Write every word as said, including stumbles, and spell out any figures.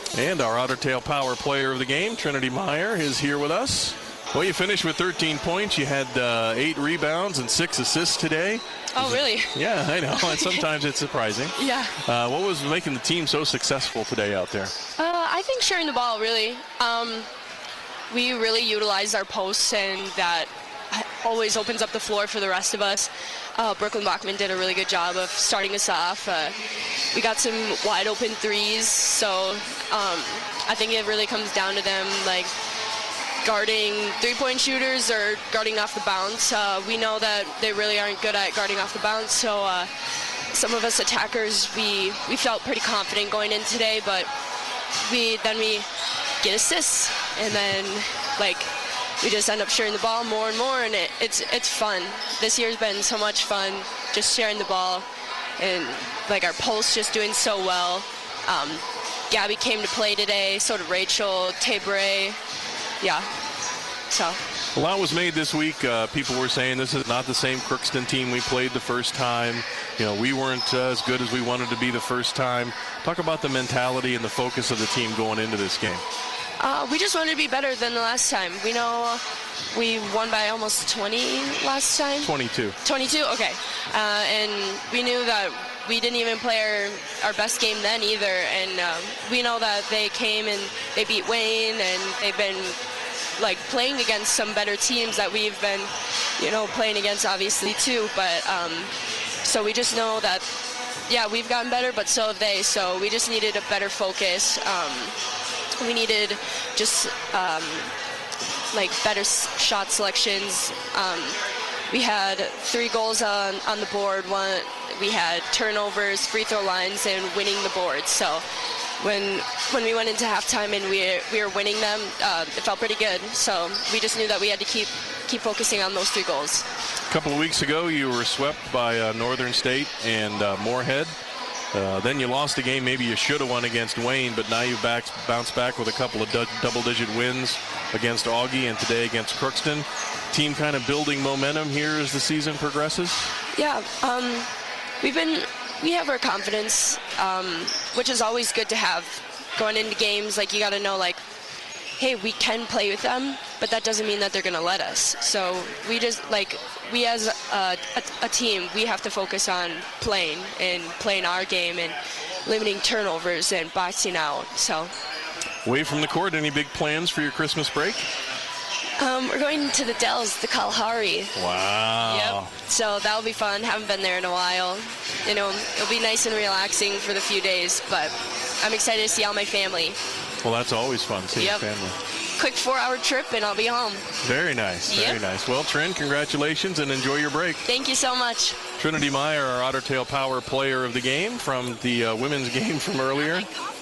And our Otter Tail Power player of the game, Trinity Meyer, is here with us. Well, you finished with thirteen points. You had uh, eight rebounds and six assists today. Oh, really? Yeah, I know. And sometimes it's surprising. Yeah. Uh, what was making the team so successful today out there? Uh, I think sharing the ball, really. Um, we really utilized our posts, and that always opens up the floor for the rest of us. Uh, Brooklyn Bachman did a really good job of starting us off. Uh, we got some wide open threes, so um, I think it really comes down to them, like, guarding three-point shooters or guarding off the bounce. Uh, we know that they really aren't good at guarding off the bounce, so uh, some of us attackers, we, we felt pretty confident going in today, but we then we get assists, and then, like, we just end up sharing the ball more and more, and it, it's it's fun. This year's been so much fun, just sharing the ball, and like our post just doing so well. Um, Gabby came to play today, so did Rachel, Tabray, yeah. So a lot was made this week. Uh, people were saying this is not the same Crookston team we played the first time. You know, we weren't uh, as good as we wanted to be the first time. Talk about the mentality and the focus of the team going into this game. Uh, we just wanted to be better than the last time. We know we won by almost twenty last time. twenty-two. twenty-two? Okay. Uh, and we knew that we didn't even play our, our best game then either. And uh, we know that they came and they beat Wayne, and they've been like playing against some better teams that we've been, you know, playing against obviously too. But um, so we just know that, yeah, we've gotten better, but so have they. So we just needed a better focus. Um, We needed just um, like better shot selections. Um, we had three goals on, on the board. One, we had turnovers, free throw lines, and winning the board. So when when we went into halftime and we we were winning them, uh, it felt pretty good. So we just knew that we had to keep keep focusing on those three goals. A couple of weeks ago, you were swept by uh, Northern State and uh, Moorhead. Uh, then you lost a game maybe you should have won against Wayne, but now you've back, bounced back with a couple of du- double-digit wins against Augie and today against Crookston. Team kind of building momentum here as the season progresses? Yeah, um, we've been, we have our confidence, um, which is always good to have. Going into games, like, you got to know, like, hey, we can play with them, but that doesn't mean that they're going to let us. So we just, like, we as a, a, a team, we have to focus on playing and playing our game and limiting turnovers and boxing out. So, away from the court, any big plans for your Christmas break? Um, we're going to the Dells, the Kalahari. Wow. Yep. So that'll be fun. Haven't been there in a while. You know, it'll be nice and relaxing for the few days, but I'm excited to see all my family. Well, that's always fun, seeing yep. family. Quick four-hour trip, and I'll be home. Very nice, very yep. nice. Well, Trin, congratulations, and enjoy your break. Thank you so much. Trinity Meyer, our Otter Tail Power player of the game from the uh, women's game from earlier.